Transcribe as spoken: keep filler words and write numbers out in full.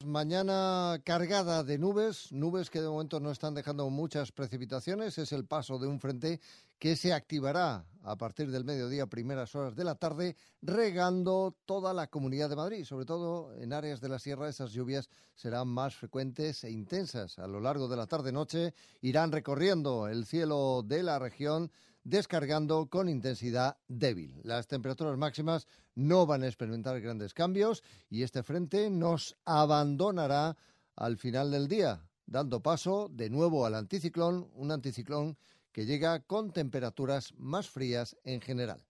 Mañana cargada de nubes, nubes que de momento no están dejando muchas precipitaciones. Es el paso de un frente que se activará a partir del mediodía, primeras horas de la tarde, regando toda la Comunidad de Madrid. Sobre todo en áreas de la sierra, esas lluvias serán más frecuentes e intensas. A lo largo de la tarde-noche irán recorriendo el cielo de la región, descargando con intensidad débil. Las temperaturas máximas no van a experimentar grandes cambios y este frente nos abandonará al final del día, dando paso de nuevo al anticiclón, un anticiclón que llega con temperaturas más frías en general.